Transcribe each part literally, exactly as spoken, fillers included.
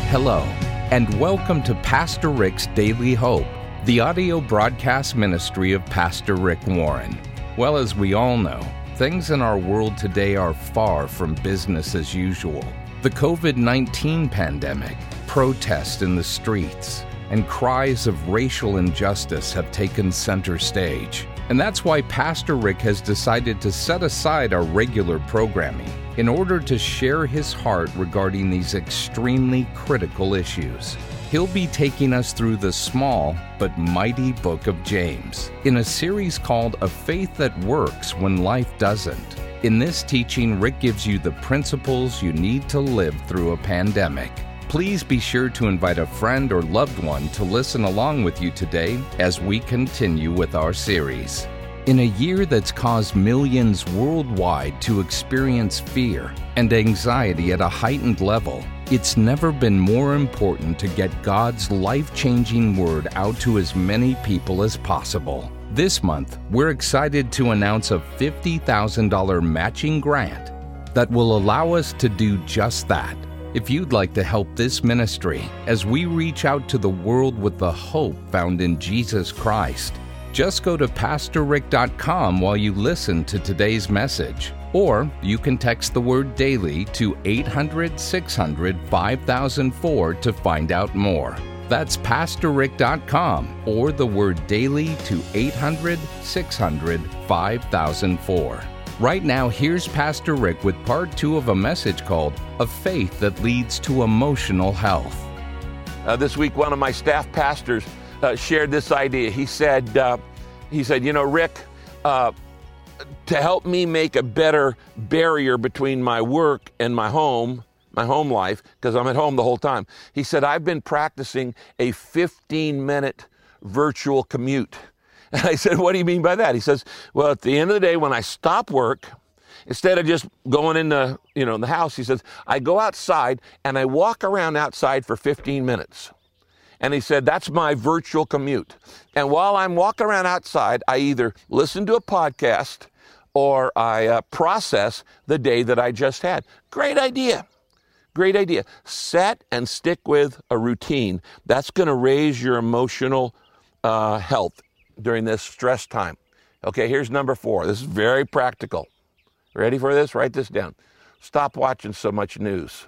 Hello, and welcome to Pastor Rick's Daily Hope, the audio broadcast ministry of Pastor Rick Warren. Well, as we all know, things in our world today are far from business as usual. The covid nineteen pandemic, protests in the streets, and cries of racial injustice have taken center stage. And that's why Pastor Rick has decided to set aside our regular programming in order to share his heart regarding these extremely critical issues. He'll be taking us through the small but mighty book of James in a series called A Faith That Works When Life Doesn't. In this teaching, Rick gives you the principles you need to live through a pandemic. Please be sure to invite a friend or loved one to listen along with you today as we continue with our series. In a year that's caused millions worldwide to experience fear and anxiety at a heightened level, it's never been more important to get God's life-changing word out to as many people as possible. This month, we're excited to announce a fifty thousand dollars matching grant that will allow us to do just that. If you'd like to help this ministry as we reach out to the world with the hope found in Jesus Christ, just go to pastor rick dot com while you listen to today's message. Or you can text the word DAILY to eight hundred, six hundred, five thousand four to find out more. That's pastor rick dot com or the word DAILY to eight hundred, six hundred, five thousand four. Right now, here's Pastor Rick with part two of a message called A Faith That Leads to Emotional Health. Uh, this week, one of my staff pastors uh, shared this idea. He said, uh, he said, you know, Rick, uh, to help me make a better barrier between my work and my home, my home life, because I'm at home the whole time. He said, I've been practicing a fifteen minute virtual commute. And I said, what do you mean by that? He says, well, at the end of the day, when I stop work, instead of just going into, you know, the house, he says, I go outside and I walk around outside for fifteen minutes. And he said, that's my virtual commute. And while I'm walking around outside, I either listen to a podcast or I uh, process the day that I just had. Great idea. Great idea. Set and stick with a routine. That's going to raise your emotional uh, health during this stress time. Okay, here's number four. This is very practical. Ready for this? Write this down. Stop watching so much news.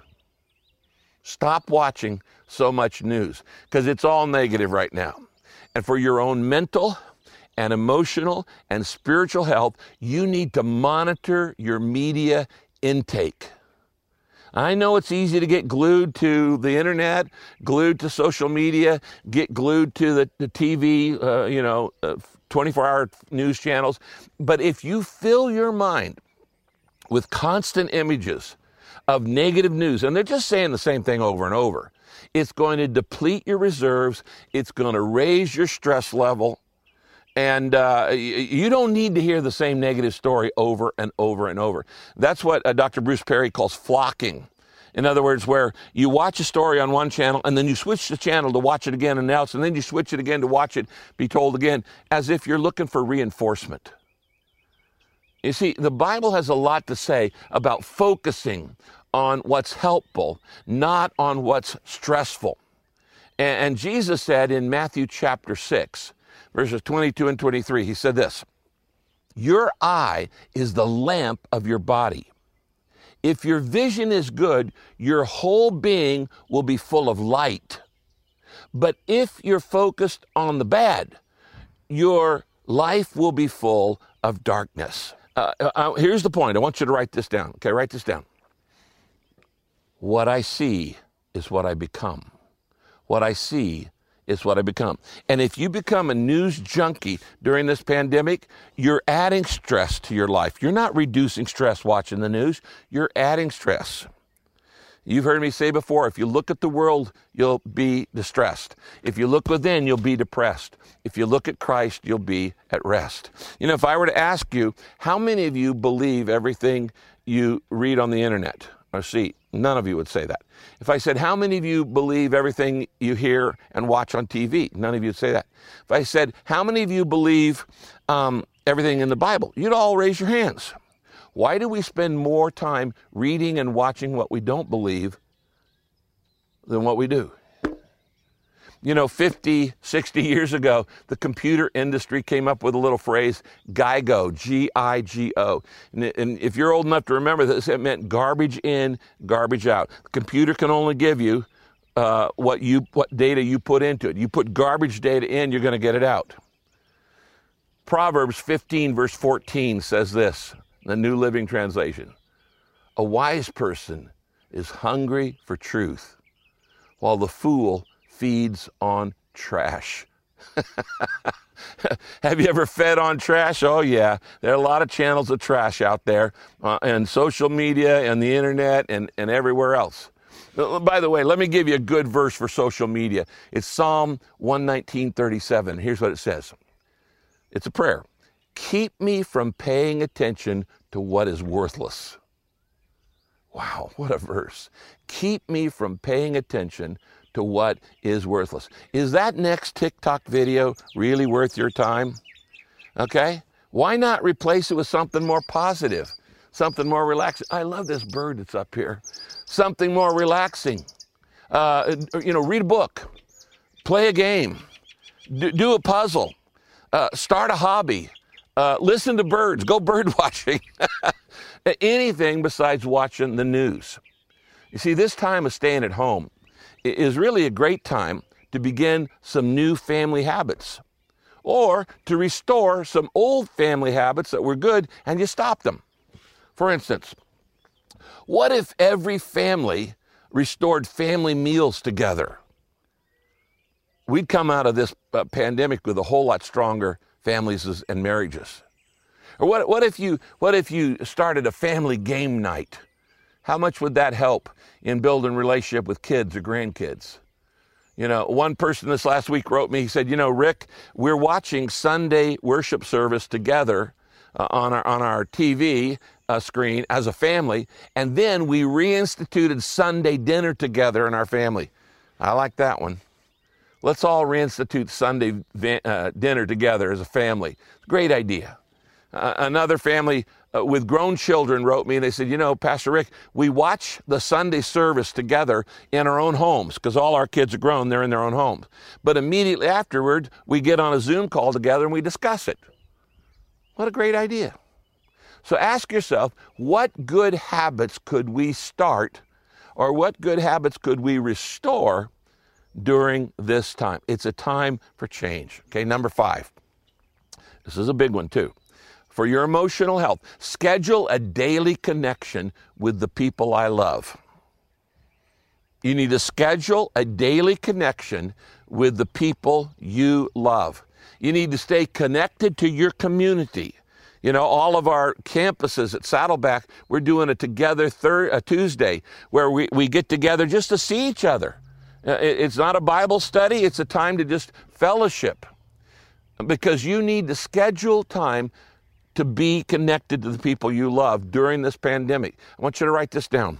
Stop watching so much news because it's all negative right now. And for your own mental and emotional and spiritual health, you need to monitor your media intake. I know it's easy to get glued to the internet, glued to social media, get glued to the, the T V, uh, you know, uh, twenty-four hour news channels. But if you fill your mind with constant images of negative news, and they're just saying the same thing over and over, it's going to deplete your reserves. It's going to raise your stress level. And uh, you don't need to hear the same negative story over and over and over. That's what uh, Doctor Bruce Perry calls flocking. In other words, where you watch a story on one channel and then you switch the channel to watch it again and else, and then you switch it again to watch it be told again, as if you're looking for reinforcement. You see, the Bible has a lot to say about focusing on what's helpful, not on what's stressful. And, and Jesus said in Matthew chapter six, verses twenty-two and twenty-three, he said this, your eye is the lamp of your body. If your vision is good, your whole being will be full of light. But if you're focused on the bad, your life will be full of darkness. Uh, uh, here's the point. I want you to write this down. Okay, write this down. What I see is what I become. What I see is what I become. And if you become a news junkie during this pandemic, you're adding stress to your life. You're not reducing stress watching the news. You're adding stress. You've heard me say before, if you look at the world, you'll be distressed. If you look within, you'll be depressed. If you look at Christ, you'll be at rest. You know, if I were to ask you, how many of you believe everything you read on the internet or see? None of you would say that. If I said, how many of you believe everything you hear and watch on T V? None of you would say that. If I said, how many of you believe um, everything in the Bible? You'd all raise your hands. Why do we spend more time reading and watching what we don't believe than what we do. You know, fifty, sixty years ago, the computer industry came up with a little phrase, GIGO, G I G O. And, and if you're old enough to remember this, it meant garbage in, garbage out. The computer can only give you uh, what you what data you put into it. You put garbage data in, you're going to get it out. Proverbs fifteen, verse fourteen says this, the New Living Translation. A wise person is hungry for truth, while the fool feeds on trash. Have you ever fed on trash? Oh yeah, there are a lot of channels of trash out there, uh, and social media and the internet and, and everywhere else. By the way, let me give you a good verse for social media. It's Psalm one nineteen, thirty-seven. Here's what it says. It's a prayer. Keep me from paying attention to what is worthless. Wow, what a verse. Keep me from paying attention to what is worthless. Is that next TikTok video really worth your time? Okay? Why not replace it with something more positive, something more relaxing? I love this bird that's up here. Something more relaxing. Uh, you know, read a book, play a game, do, do a puzzle, uh, start a hobby, uh, listen to birds, go bird watching. Anything besides watching the news. You see, this time of staying at home is really a great time to begin some new family habits, or to restore some old family habits that were good and you stopped them. For instance, what if every family restored family meals together? We'd come out of this uh, pandemic with a whole lot stronger families and marriages. Or what, what if you what if you started a family game night? How much would that help in building a relationship with kids or grandkids? You know, one person this last week wrote me, he said, you know, Rick, we're watching Sunday worship service together uh, on our on our T V uh, screen as a family, and then we reinstituted Sunday dinner together in our family. I like that one. Let's all reinstitute Sunday uh, dinner together as a family. Great idea. Uh, another family uh, with grown children wrote me and they said, you know, Pastor Rick, we watch the Sunday service together in our own homes because all our kids are grown, they're in their own homes. But immediately afterward, we get on a Zoom call together and we discuss it. What a great idea. So ask yourself, what good habits could we start, or what good habits could we restore during this time? It's a time for change. Okay, number five. This is a big one too. For your emotional health, schedule a daily connection with the people I love. You need to schedule a daily connection with the people you love. You need to stay connected to your community. You know, all of our campuses at Saddleback, we're doing a together thir- a Tuesday where we, we get together just to see each other. Uh, it, it's not a Bible study, it's a time to just fellowship. Because you need to schedule time to be connected to the people you love during this pandemic. I want you to write this down.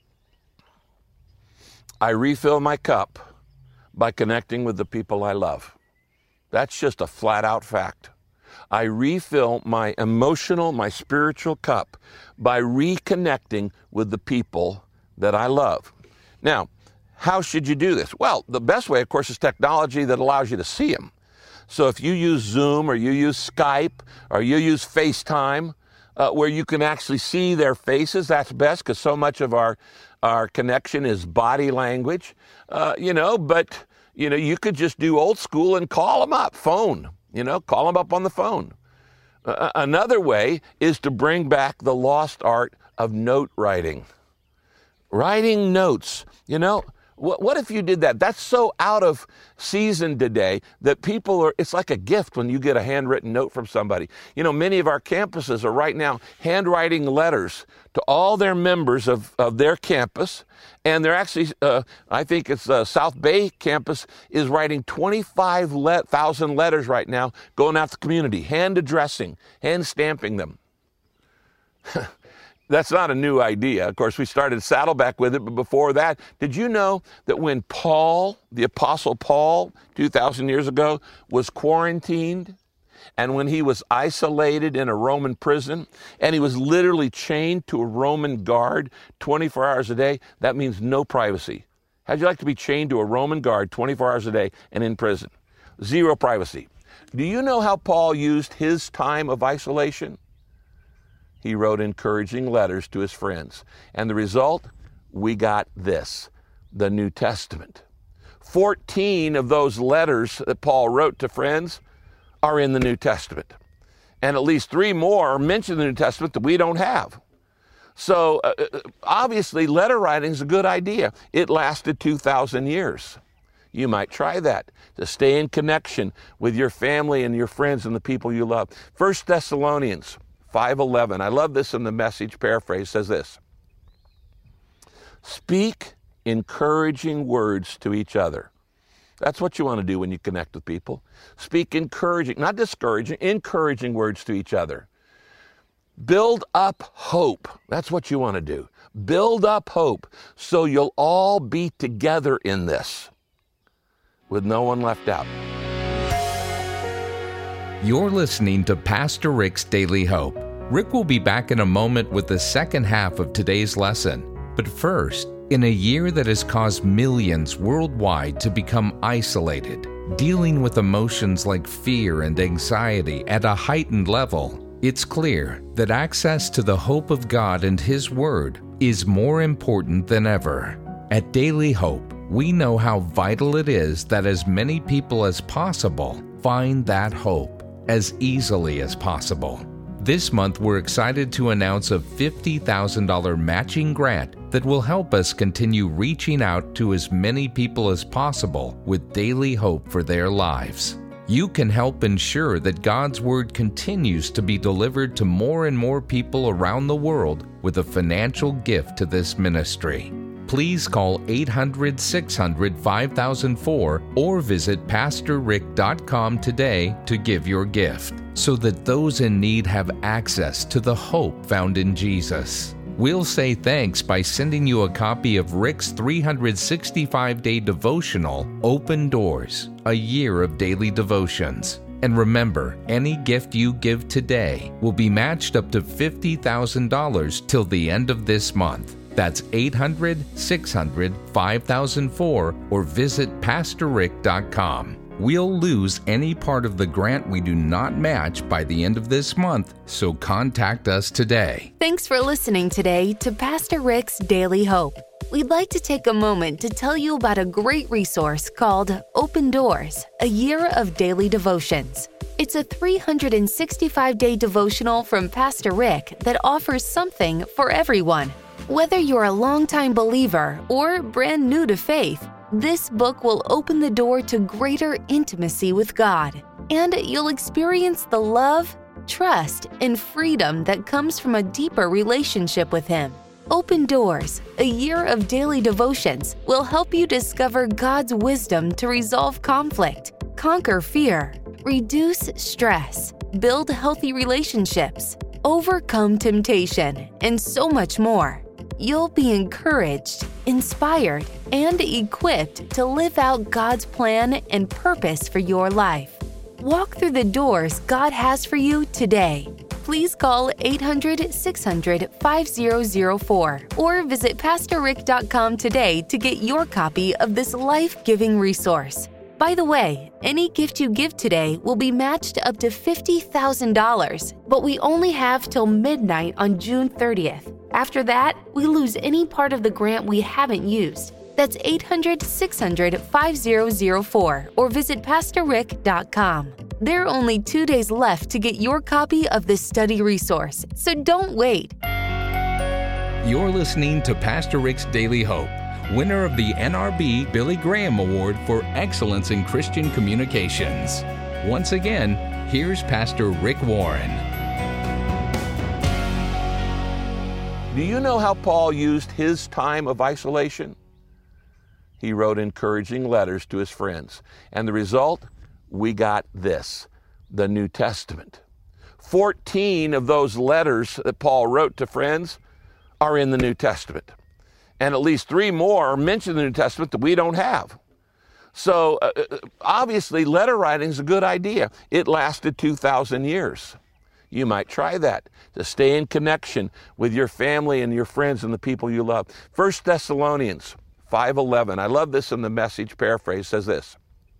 I refill my cup by connecting with the people I love. That's just a flat out fact. I refill my emotional, my spiritual cup by reconnecting with the people that I love. Now, how should you do this? Well, the best way, of course, is technology that allows you to see them. So if you use Zoom or you use Skype or you use FaceTime, uh, where you can actually see their faces, that's best because so much of our, our connection is body language, uh, you know, but, you know, you could just do old school and call them up, phone, you know, call them up on the phone. Uh, another way is to bring back the lost art of note writing. Writing notes, you know. What if you did that? That's so out of season today that people are, it's like a gift when you get a handwritten note from somebody. You know, many of our campuses are right now handwriting letters to all their members of, of their campus. And they're actually, uh, I think it's uh, South Bay campus is writing twenty-five thousand letters right now going out to the community, hand addressing, hand stamping them. That's not a new idea. Of course, we started Saddleback with it, but before that, did you know that when Paul, the Apostle Paul, two thousand years ago, was quarantined, and when he was isolated in a Roman prison, and he was literally chained to a Roman guard twenty-four hours a day, that means no privacy. How'd you like to be chained to a Roman guard twenty-four hours a day and in prison? Zero privacy. Do you know how Paul used his time of isolation? He wrote encouraging letters to his friends. And the result, we got this, the New Testament. fourteen of those letters that Paul wrote to friends are in the New Testament. And at least three more are mentioned in the New Testament that we don't have. So uh, obviously letter writing is a good idea. It lasted two thousand years. You might try that to stay in connection with your family and your friends and the people you love. First Thessalonians five eleven, I love this in the Message paraphrase, says this: speak encouraging words to each other. That's what you want to do when you connect with people. Speak encouraging, not discouraging, encouraging words to each other. Build up hope. That's what you want to do. Build up hope so you'll all be together in this, with no one left out. You're listening to Pastor Rick's Daily Hope. Rick will be back in a moment with the second half of today's lesson. But first, in a year that has caused millions worldwide to become isolated, dealing with emotions like fear and anxiety at a heightened level, it's clear that access to the hope of God and His Word is more important than ever. At Daily Hope, we know how vital it is that as many people as possible find that hope as easily as possible. This month, we're excited to announce a fifty thousand dollars matching grant that will help us continue reaching out to as many people as possible with daily hope for their lives. You can help ensure that God's Word continues to be delivered to more and more people around the world with a financial gift to this ministry. Please call eight hundred, six hundred, five thousand four or visit pastor rick dot com today to give your gift, so that those in need have access to the hope found in Jesus. We'll say thanks by sending you a copy of Rick's three hundred sixty-five day devotional, Open Doors, a year of daily devotions. And remember, any gift you give today will be matched up to fifty thousand dollars till the end of this month. That's eight hundred, six hundred, five thousand four or visit pastor rick dot com. We'll lose any part of the grant we do not match by the end of this month, so contact us today. Thanks for listening today to Pastor Rick's Daily Hope. We'd like to take a moment to tell you about a great resource called Open Doors, a year of daily devotions. It's a three hundred sixty-five day devotional from Pastor Rick that offers something for everyone. Whether you're a longtime believer or brand new to faith, this book will open the door to greater intimacy with God, and you'll experience the love, trust, and freedom that comes from a deeper relationship with Him. Open Doors, a year of daily devotions, will help you discover God's wisdom to resolve conflict, conquer fear, reduce stress, build healthy relationships, overcome temptation, and so much more. You'll be encouraged, inspired, and equipped to live out God's plan and purpose for your life. Walk through the doors God has for you today. Please call eight hundred, six hundred, five thousand four or visit pastor rick dot com today to get your copy of this life-giving resource. By the way, any gift you give today will be matched up to fifty thousand dollars, but we only have till midnight on June thirtieth. After that, we lose any part of the grant we haven't used. That's eight hundred, six hundred, five thousand four or visit pastor rick dot com. There are only two days left to get your copy of this study resource, so don't wait. You're listening to Pastor Rick's Daily Hope, winner of the N R B Billy Graham Award for Excellence in Christian Communications. Once again, here's Pastor Rick Warren. Do you know how Paul used his time of isolation? He wrote encouraging letters to his friends. And the result, we got this, the New Testament. fourteen of those letters that Paul wrote to friends are in the New Testament. And at least three more are mentioned in the New Testament that we don't have. So uh, obviously letter writing is a good idea. It lasted two thousand years. You might try that to stay in connection with your family and your friends and the people you love. First Thessalonians five eleven. I love this in the Message paraphrase. It says this: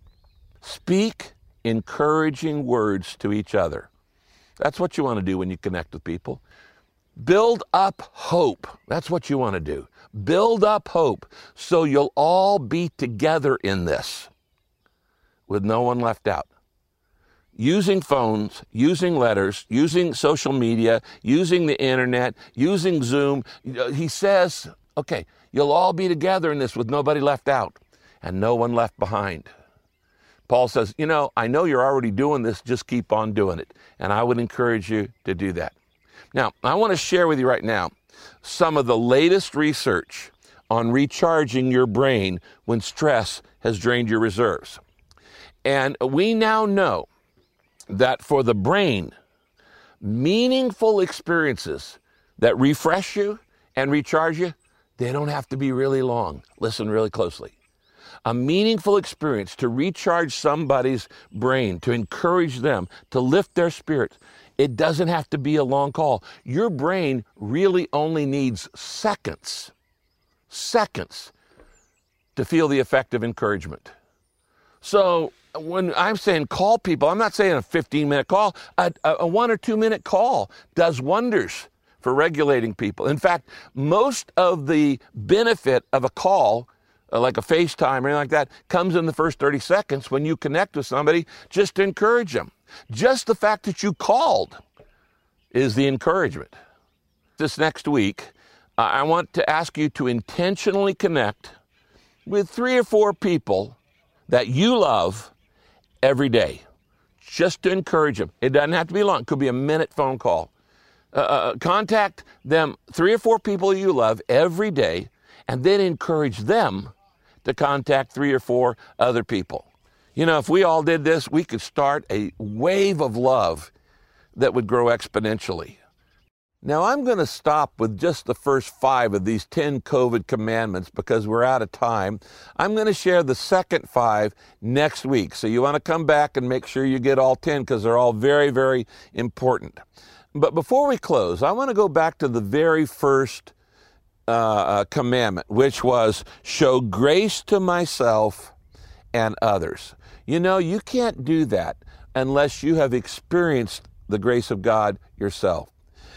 speak encouraging words to each other. That's what you want to do when you connect with people. Build up hope. That's what you want to do. Build up hope so you'll all be together in this with no one left out. Using phones, using letters, using social media, using the internet, using Zoom. He says, okay, you'll all be together in this with nobody left out and no one left behind. Paul says, you know, I know you're already doing this, just keep on doing it. And I would encourage you to do that. Now, I want to share with you right now some of the latest research on recharging your brain when stress has drained your reserves. And we now know that for the brain, meaningful experiences that refresh you and recharge you, they don't have to be really long. Listen really closely. A meaningful experience to recharge somebody's brain, to encourage them, to lift their spirits, it doesn't have to be a long call. Your brain really only needs seconds, seconds to feel the effect of encouragement. So when I'm saying call people, I'm not saying a fifteen minute call. A, a one or two minute call does wonders for regulating people. In fact, most of the benefit of a call, uh, like a FaceTime or anything like that, comes in the first thirty seconds when you connect with somebody just to encourage them. Just the fact that you called is the encouragement. This next week, uh, I want to ask you to intentionally connect with three or four people that you love every day, just to encourage them. It doesn't have to be long. It could be a minute phone call. Uh, uh, contact them, three or four people you love every day, and then encourage them to contact three or four other people. You know, if we all did this, we could start a wave of love that would grow exponentially. Now, I'm going to stop with just the first five of these ten COVID commandments because we're out of time. I'm going to share the second five next week. So you want to come back and make sure you get all ten because they're all very, very important. But before we close, I want to go back to the very first uh, uh, commandment, which was show grace to myself and others. You know, you can't do that unless you have experienced the grace of God yourself.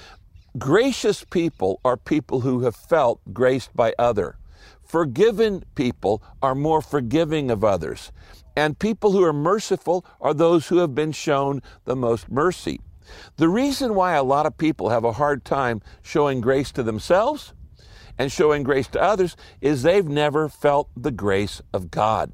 Gracious people are people who have felt graced by others. Forgiven people are more forgiving of others. And people who are merciful are those who have been shown the most mercy. The reason why a lot of people have a hard time showing grace to themselves and showing grace to others is they've never felt the grace of God.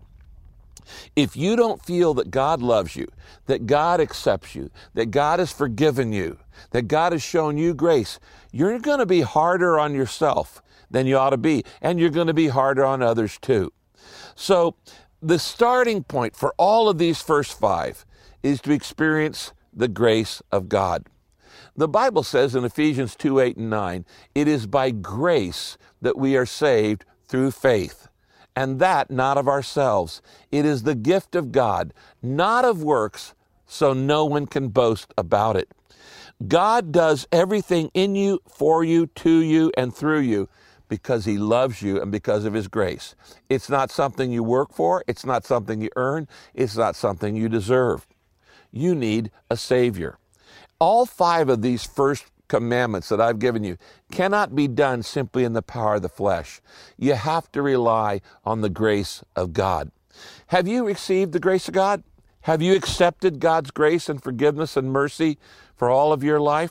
If you don't feel that God loves you, that God accepts you, that God has forgiven you, that God has shown you grace, you're going to be harder on yourself than you ought to be, and you're going to be harder on others too. So the starting point for all of these first five is to experience the grace of God. The Bible says in Ephesians two, eight, and nine, it is by grace that we are saved through faith. And that not of ourselves. It is the gift of God, not of works, so no one can boast about it. God does everything in you, for you, to you, and through you because He loves you and because of His grace. It's not something you work for. It's not something you earn. It's not something you deserve. You need a Savior. All five of these first commandments that I've given you cannot be done simply in the power of the flesh. You have to rely on the grace of God. Have you received the grace of God? Have you accepted God's grace and forgiveness and mercy for all of your life?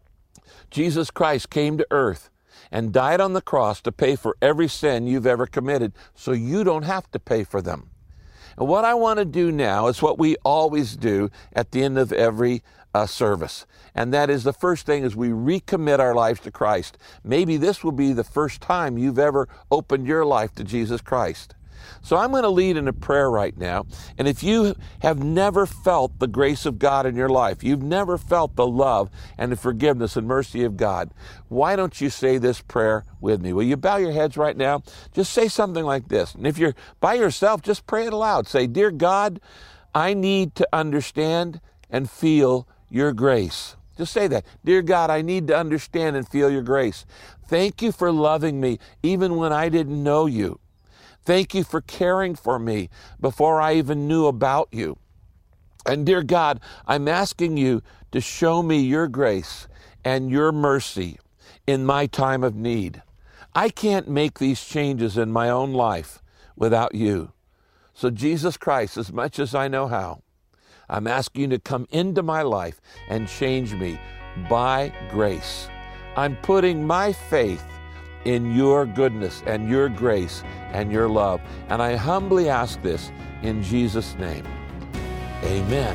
Jesus Christ came to earth and died on the cross to pay for every sin you've ever committed so you don't have to pay for them. And what I want to do now is what we always do at the end of every uh, service. And that is the first thing is we recommit our lives to Christ. Maybe this will be the first time you've ever opened your life to Jesus Christ. So I'm going to lead in a prayer right now. And if you have never felt the grace of God in your life, you've never felt the love and the forgiveness and mercy of God, why don't you say this prayer with me? Will you bow your heads right now? Just say something like this. And if you're by yourself, just pray it aloud. Say, Dear God, I need to understand and feel your grace. Just say that. Dear God, I need to understand and feel your grace. Thank you for loving me even when I didn't know you. Thank you for caring for me before I even knew about you. And dear God, I'm asking you to show me your grace and your mercy in my time of need. I can't make these changes in my own life without you. So Jesus Christ, as much as I know how, I'm asking you to come into my life and change me by grace. I'm putting my faith in your goodness and your grace and your love. And I humbly ask this in Jesus' name. Amen.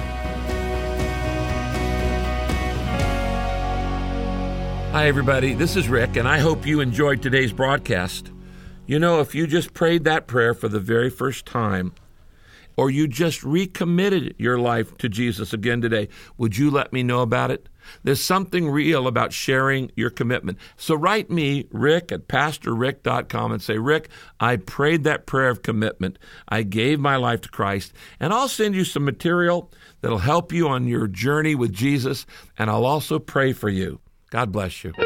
Hi, everybody. This is Rick, and I hope you enjoyed today's broadcast. You know, if you just prayed that prayer for the very first time, or you just recommitted your life to Jesus again today, would you let me know about it? There's something real about sharing your commitment. So write me, Rick, at pastor rick dot com, and say, Rick, I prayed that prayer of commitment. I gave my life to Christ, and I'll send you some material that'll help you on your journey with Jesus, and I'll also pray for you. God bless you.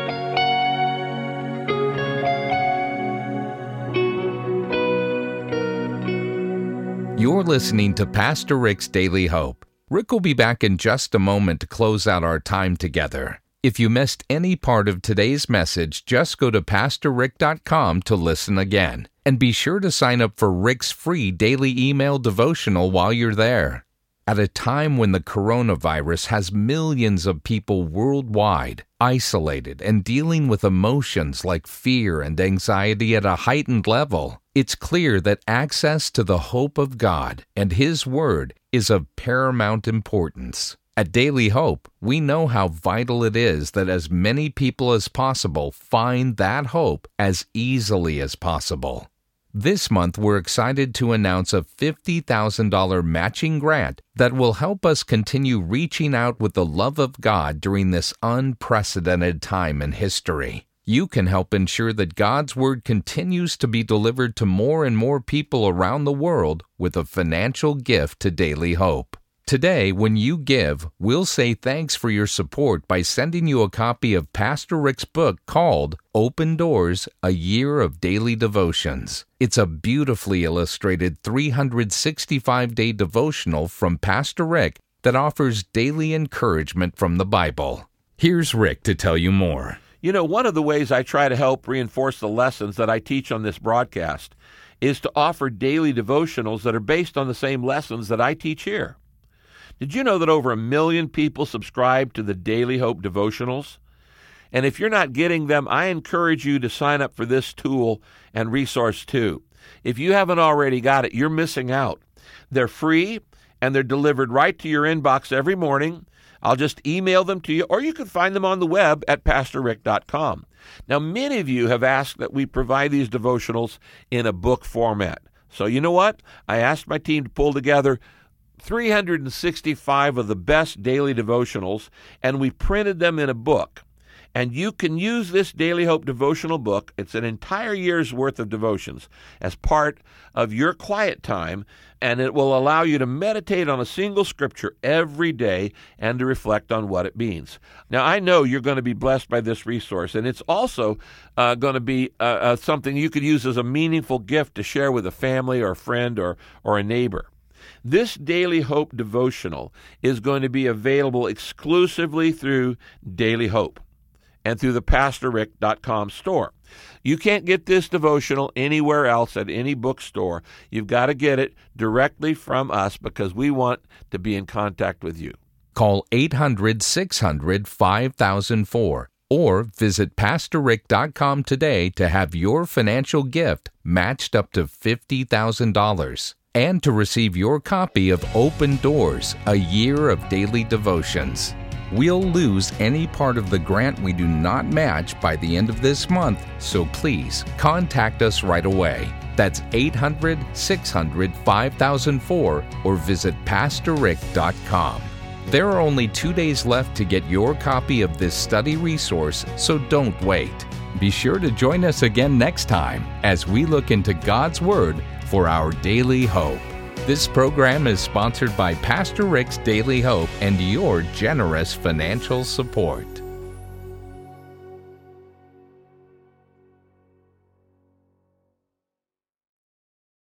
You're listening to Pastor Rick's Daily Hope. Rick will be back in just a moment to close out our time together. If you missed any part of today's message, just go to pastor rick dot com to listen again. And be sure to sign up for Rick's free daily email devotional while you're there. At a time when the coronavirus has millions of people worldwide isolated and dealing with emotions like fear and anxiety at a heightened level, it's clear that access to the hope of God and His Word is of paramount importance. At Daily Hope, we know how vital it is that as many people as possible find that hope as easily as possible. This month, we're excited to announce a fifty thousand dollars matching grant that will help us continue reaching out with the love of God during this unprecedented time in history. You can help ensure that God's Word continues to be delivered to more and more people around the world with a financial gift to Daily Hope. Today, when you give, we'll say thanks for your support by sending you a copy of Pastor Rick's book called Open Doors, A Year of Daily Devotions. It's a beautifully illustrated three hundred sixty-five day devotional from Pastor Rick that offers daily encouragement from the Bible. Here's Rick to tell you more. You know, one of the ways I try to help reinforce the lessons that I teach on this broadcast is to offer daily devotionals that are based on the same lessons that I teach here. Did you know that over a million people subscribe to the Daily Hope devotionals? And if you're not getting them, I encourage you to sign up for this tool and resource too. If you haven't already got it, you're missing out. They're free, and they're delivered right to your inbox every morning. I'll just email them to you, or you can find them on the web at pastor rick dot com. Now, many of you have asked that we provide these devotionals in a book format. So you know what? I asked my team to pull together three hundred sixty-five of the best daily devotionals, and we printed them in a book. And you can use this Daily Hope devotional book, it's an entire year's worth of devotions, as part of your quiet time, and it will allow you to meditate on a single scripture every day and to reflect on what it means. Now, I know you're going to be blessed by this resource, and it's also uh, going to be uh, uh, something you could use as a meaningful gift to share with a family or a friend or, or a neighbor. This Daily Hope devotional is going to be available exclusively through Daily Hope and through the pastor rick dot com store. You can't get this devotional anywhere else at any bookstore. You've got to get it directly from us because we want to be in contact with you. Call eight hundred, six hundred, five thousand four or visit pastor rick dot com today to have your financial gift matched up to fifty thousand dollars. And to receive your copy of Open Doors, A Year of Daily Devotions. We'll lose any part of the grant we do not match by the end of this month, so please contact us right away. That's eight hundred, six hundred, five thousand four or visit pastor rick dot com. There are only two days left to get your copy of this study resource, so don't wait. Be sure to join us again next time as we look into God's Word for our daily hope. This program is sponsored by Pastor Rick's Daily Hope and your generous financial support.